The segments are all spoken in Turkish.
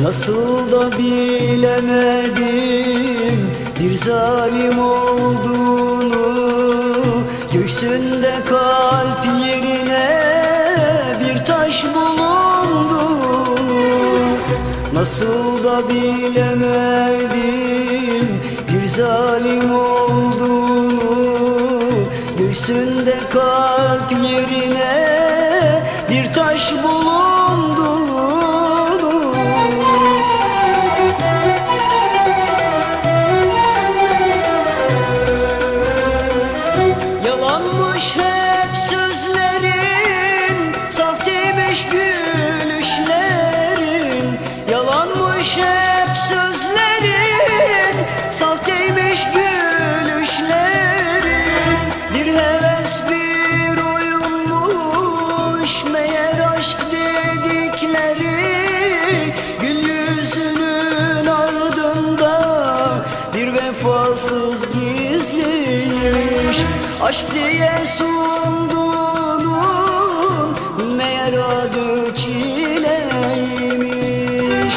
Nasıl da bilemedim bir zalim olduğunu, göğsünde kalp yerine bir taş bulunduğunu. Nasıl da bilemedim bir zalim olduğunu, göğsünde kalp yerine bir taş bulunduğunu. Yalanmış hep sözlerin, sahteymiş gülüşlerin. Yalanmış hep sözlerin, sahteymiş gülüşlerin. Bir heves bir oyunmuş meğer aşk dedikleri. Gül yüzünün ardında bir vefasız gizliymiş. Aşk diye sunduğunun meğer adı çileymiş.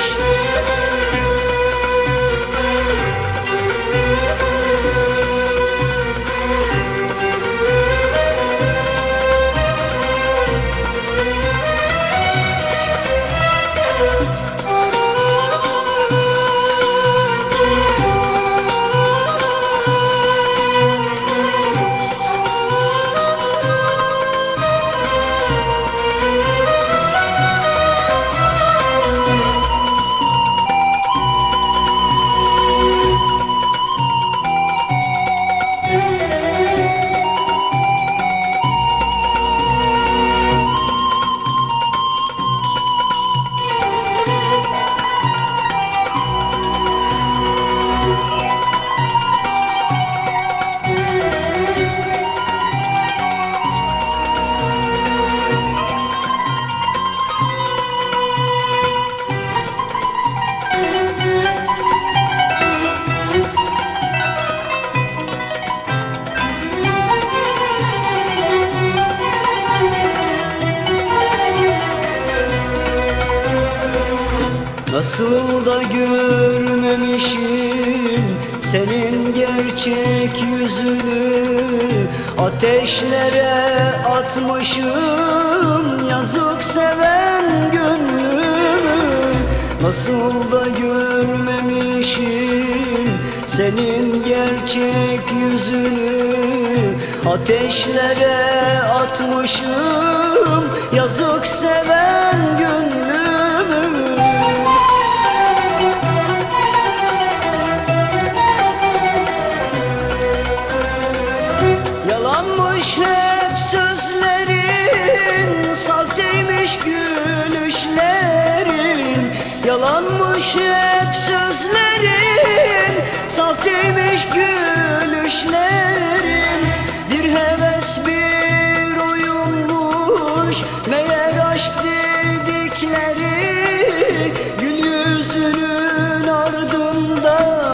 Nasıl da görmemişim senin gerçek yüzünü. Ateşlere atmışım yazık seven gönlümü. Nasıl da görmemişim senin gerçek yüzünü. Ateşlere atmışım yazık seven gönlümü. Yalanmış hep sözlerin, sahteymiş gülüşlerin. Yalanmış hep sözlerin, sahteymiş gülüşlerin.